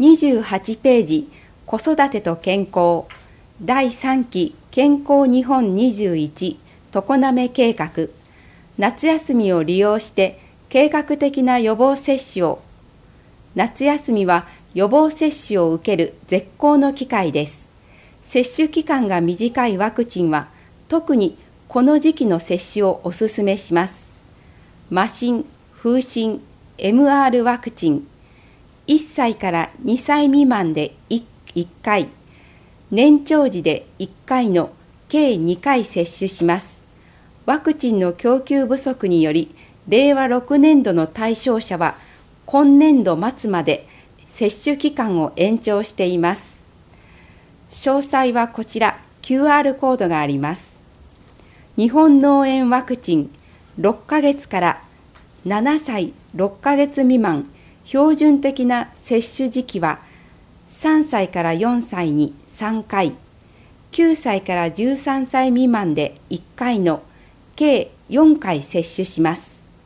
28ページ、子育てと健康、第3期健康日本21常滑計画、夏休みを利用して計画的な予防接種を。夏休みは予防接種を受ける絶好の機会です。接種期間が短いワクチンは特にこの時期の接種をお勧めします。麻疹、風疹、MR ワクチン、1歳から2歳未満で 1回、年長児で1回の計2回接種します。ワクチンの供給不足により、令和6年度の対象者は今年度末まで接種期間を延長しています。詳細はこちら QR コードがあります。日本脳炎ワクチン6ヶ月から7歳6ヶ月未満標準的な接種時期は3歳から4歳に3回、9歳から13歳未満で1回の計4回接種します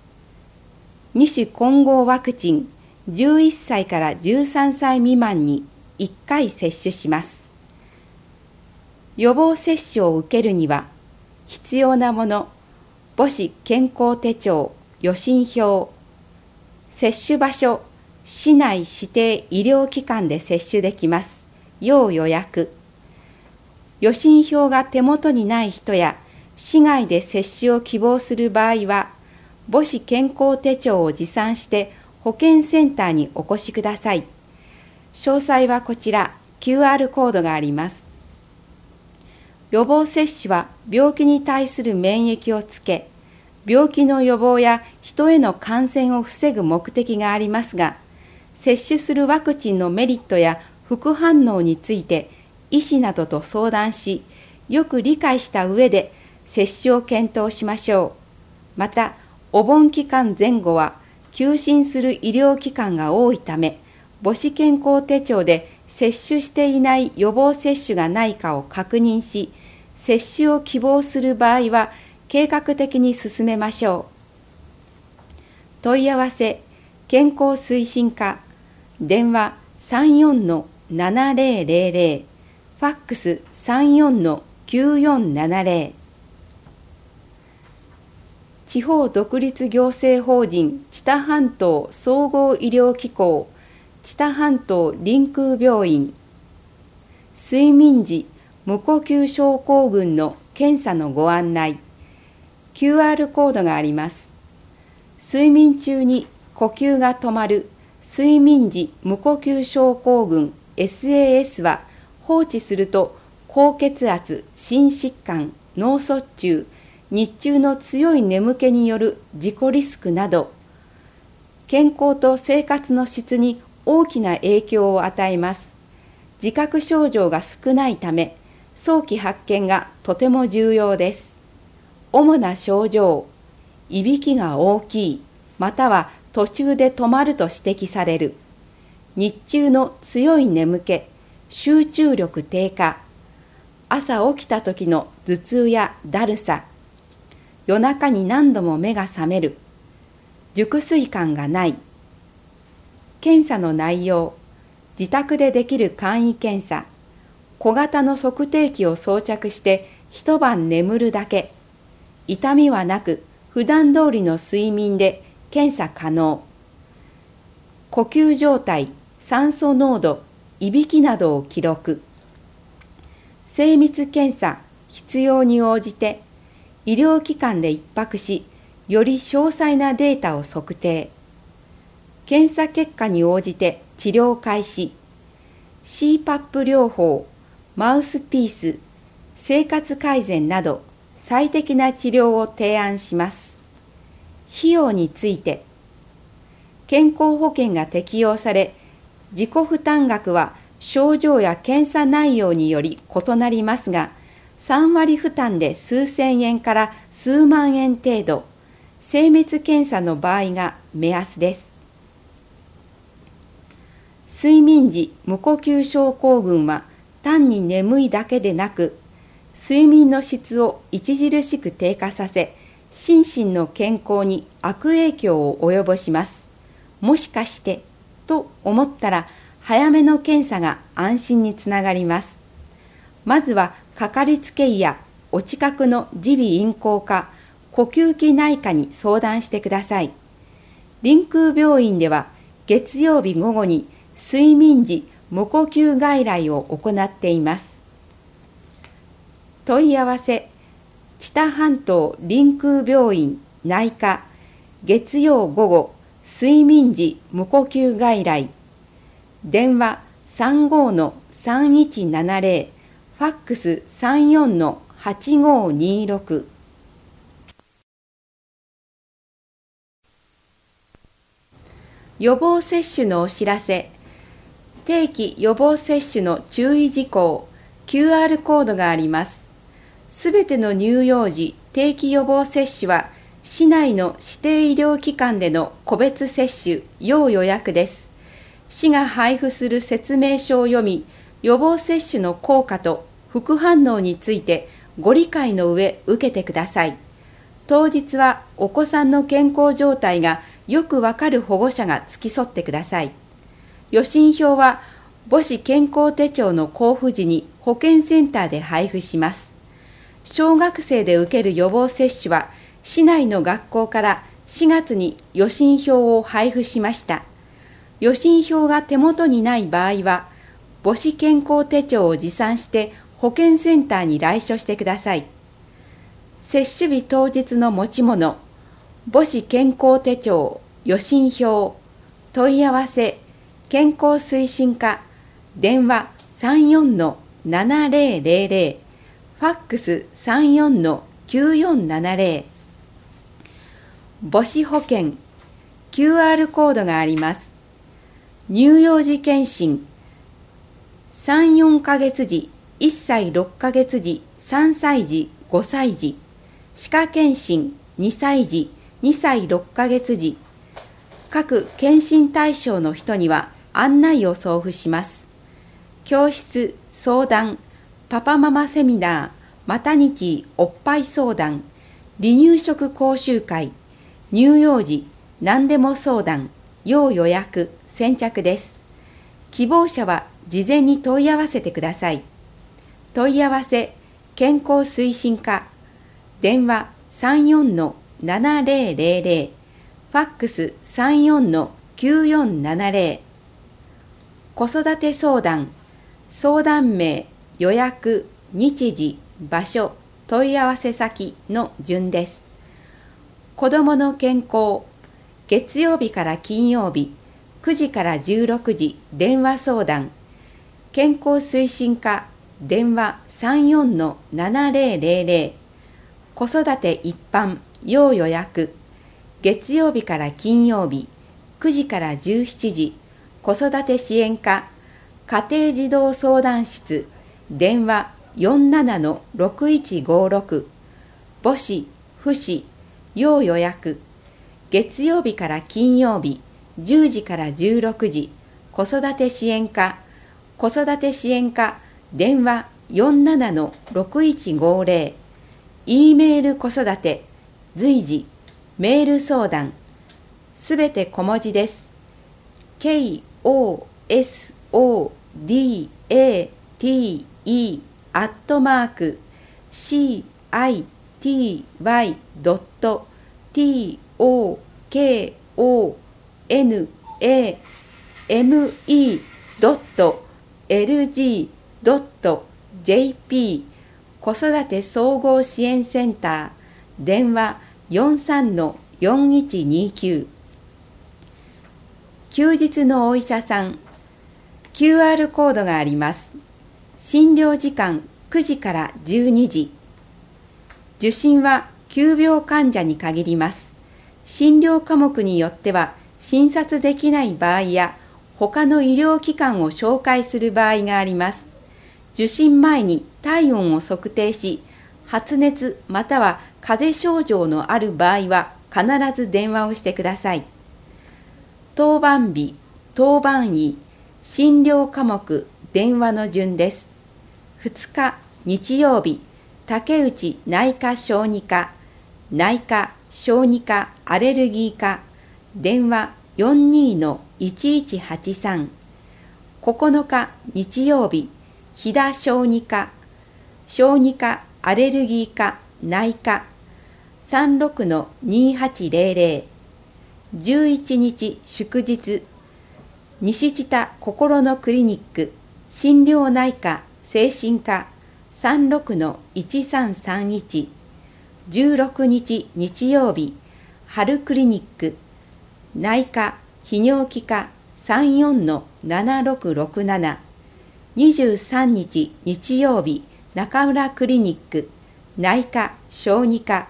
。2種混合ワクチン11歳から13歳未満に1回接種します。予防接種を受けるには必要なもの、母子健康手帳、予診票、接種場所、市内指定医療機関で接種できます。要予約。予診票が手元にない人や市外で接種を希望する場合は、母子健康手帳を持参して保健センターにお越しください。詳細はこちら QR コードがあります。予防接種は病気に対する免疫をつけ、病気の予防や人への感染を防ぐ目的がありますが、接種するワクチンのメリットや副反応について医師などと相談し、よく理解した上で接種を検討しましょう。また、お盆期間前後は休診する医療機関が多いため、母子健康手帳で接種していない予防接種がないかを確認し、接種を希望する場合は計画的に進めましょう。問い合わせ、健康推進課、電話 34-7000、ファックス 34-9470。地方独立行政法人知多半島総合医療機構知多半島臨空病院、睡眠時無呼吸症候群の検査のご案内、QR コードがあります。睡眠中に呼吸が止まる睡眠時無呼吸症候群 SAS は放置すると高血圧、心疾患、脳卒中、日中の強い眠気による事故リスクなど、健康と生活の質に大きな影響を与えます。自覚症状が少ないため、早期発見がとても重要です。主な症状、いびきが大きい、または途中で止まると指摘される。日中の強い眠気、集中力低下、朝起きた時の頭痛やだるさ、夜中に何度も目が覚める、熟睡感がない。検査の内容、自宅でできる簡易検査、小型の測定器を装着して一晩眠るだけ、痛みはなく普段通りの睡眠で検査可能。呼吸状態、酸素濃度、いびきなどを記録。精密検査、必要に応じて医療機関で一泊し、より詳細なデータを測定。検査結果に応じて治療開始。CPAP 療法、マウスピース、生活改善など最適な治療を提案します。費用について、健康保険が適用され、自己負担額は症状や検査内容により異なりますが、3割負担で数千円から数万円程度、精密検査の場合が目安です。睡眠時無呼吸症候群は単に眠いだけでなく、睡眠の質を著しく低下させ、心身の健康に悪影響を及ぼします。もしかしてと思ったら、 早めの検査が安心につながります。まずはかかりつけ医やお近くの耳鼻咽喉科、呼吸器内科に相談してください。臨空病院では月曜日午後に睡眠時無呼吸外来を行っています。問い合わせ、知多半島臨空病院内科、月曜午後睡眠時無呼吸外来、電話35-3170、ファックス34-8526。予防接種のお知らせ。定期予防接種の注意事項、QR コードがあります。すべての乳幼児定期予防接種は、市内の指定医療機関での個別接種、要予約です。市が配布する説明書を読み、予防接種の効果と副反応についてご理解の上受けてください。当日はお子さんの健康状態がよくわかる保護者が付き添ってください。予診票は母子健康手帳の交付時に保健センターで配布します。小学生で受ける予防接種は市内の学校から4月に予診票を配布しました。予診票が手元にない場合は、母子健康手帳を持参して保健センターに来所してください。接種日当日の持ち物、母子健康手帳、予診票、問い合わせ、健康推進課、電話34-7000、ファックス34-9470。母子保険、QR コードがあります。乳幼児健診、3、4ヶ月時、1歳6ヶ月時、3歳児、5歳児、歯科健診、2歳児、2歳6ヶ月時、各健診対象の人には案内を送付します。教室、相談、パパママセミナー、マタニティおっぱい相談、離乳食講習会、乳幼児、何でも相談、要予約、先着です。希望者は事前に問い合わせてください。問い合わせ、健康推進課、電話34-7000、ファックス34-9470。子育て相談、相談名、予約、日時、場所、問い合わせ先の順です。子どもの健康、月曜日から金曜日、9時から16時、電話相談、健康推進課、電話34-7000、子育て一般、要予約、月曜日から金曜日、9時から17時、子育て支援課、家庭児童相談室、電話47-6156、母子、父子、要予約、月曜日から金曜日、10時から16時、子育て支援課、子育て支援課、電話47-6150、E メール子育て、随時、メール相談、すべて小文字です。city-ity-tokome.lg.jp 子育て総合支援センター、電話43-4129。休日のお医者さん、QR コードがあります。診療時間9時から12時。受診は急病患者に限ります。診療科目によっては診察できない場合や他の医療機関を紹介する場合があります。受診前に体温を測定し、発熱または風邪症状のある場合は必ず電話をしてください。当番日、当番医、診療科目、電話の順です。2日日曜日、竹内内科小児科、内科小児科アレルギー科、電話42-1183。 9日日曜日、飛騨小児科、小児科アレルギー科内科 36-2800。11日祝日、西知多心のクリニック心療内科精神科 36-1331。16日日曜日、春クリニック内科泌尿器科 34-7667。23日日曜日、中村クリニック内科小児科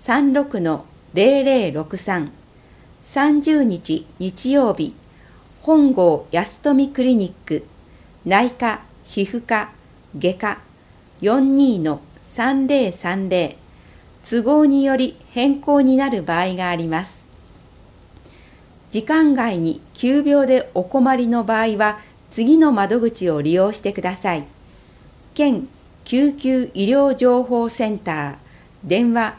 36-0063。30日日曜日、本郷安富クリニック内科皮膚科外科 42-3030。都合により変更になる場合があります。時間外に急病でお困りの場合は、次の窓口を利用してください。県救急医療情報センター、電話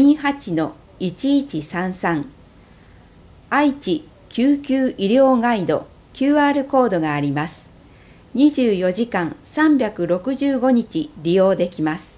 28-1133。愛知救急医療ガイド QR コードがあります。24時間365日利用できます。